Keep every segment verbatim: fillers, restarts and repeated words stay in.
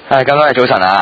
係，咁多位早晨啊！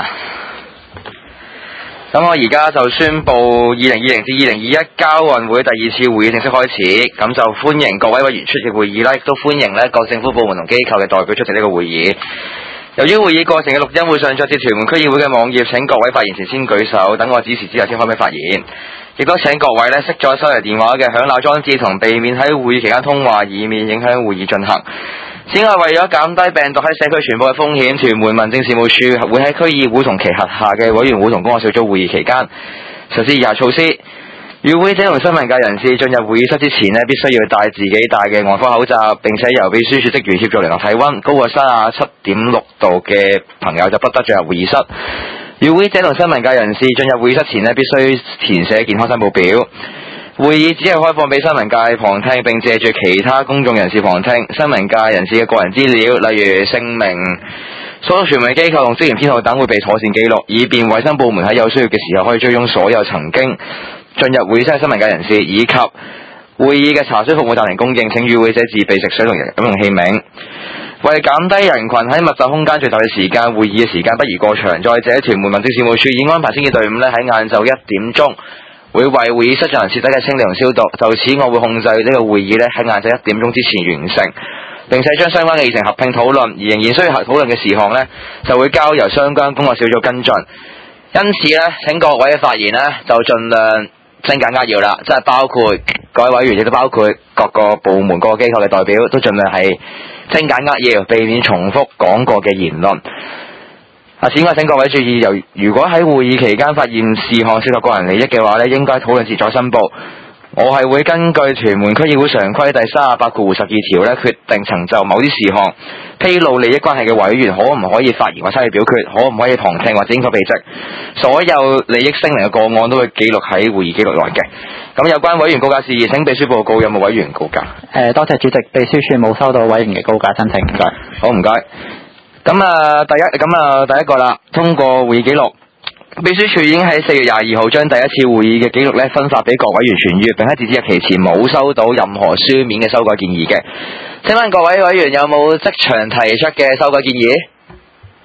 咁我而家就宣布二零二零至二零二一交運會第二次會議正式開始，咁就歡迎各位委員出席會議啦，亦都歡迎咧各政府部門同機構嘅代表出席呢個會議。由於會議過程嘅錄音會上載至屯門區議會嘅網頁，請各位發言前先舉手，等我指示之後先開咪發言。亦都請各位咧熄咗手提電話嘅響鬧裝置，同避免喺會議期間通話，以免影響會議進行。此外，為咗減低病毒喺社區傳播嘅風險，屯門民政事務處會喺區議會同其轄下嘅委員會同工作小組會議期間實施以下措施：與會者同新聞界人士進入會議室之前咧，必須要戴自己戴嘅外科口罩，並且由秘書處職員協助量度體溫，高過三十七點六度嘅朋友就不得進入會議室。與會者同新聞界人士進入會議室前咧，必須填寫健康申報表。會議只係開放俾新聞界旁聽，並借住其他公眾人士旁聽。新聞界人士嘅個人資料，例如姓名、所屬傳媒機構同職員編號等，會被妥善記錄，以便衛生部門喺有需要嘅時候可以追蹤所有曾經進入會議室嘅新聞界人士，以及會議嘅茶水服務暫停供應，請與會者自備食水同飲用器皿。為減低人群喺密集空間聚集嘅時間，會議嘅時間不宜過長。再者，屯門民政事務處已安排清潔隊伍咧喺晏晝一點鐘會為會議室進行徹底嘅清理同消毒。就此，我會控制呢個會議咧喺晏晝一點鐘之前完成，並且將相關嘅議程合併討論，而仍然需要討論嘅事項咧就會交由相關工作小組跟進。因此咧，請各位嘅發言咧就盡量精簡扼要啦，即係包括各位委員，亦都包括各個部門、各個機構嘅代表，都盡量係精簡扼要，避免重複講過嘅言論。啊！此外，請各位注意，由如果喺會議期間發現事項涉及個人利益嘅話咧，應該討論時再申報。我係會根據屯門區議會常規第三十八括十二條咧，決定曾就某啲事項披露利益關係嘅委員可唔可以發言或參與表決，可唔可以旁聽或者應否避席。所有利益聲明嘅個案都會記錄喺會議記錄內嘅。咁有關委員告假事宜，請秘書報告有冇委員告假？誒、 呃，多謝主席，秘書處冇收到委員嘅告假申請，唔該。 好，唔該。咁啊，第一咁啊，第一個啦，通過會議記錄。秘書處已經喺四月廿二號將第一次會議嘅記錄咧分發俾各委員傳閱，並喺截止日期前冇收到任何書面嘅修改建議嘅。請問各位委員有冇即場提出嘅修改建議？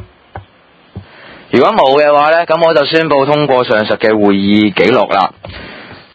如果冇嘅話咧，咁我就宣布通過上述嘅會議記錄啦。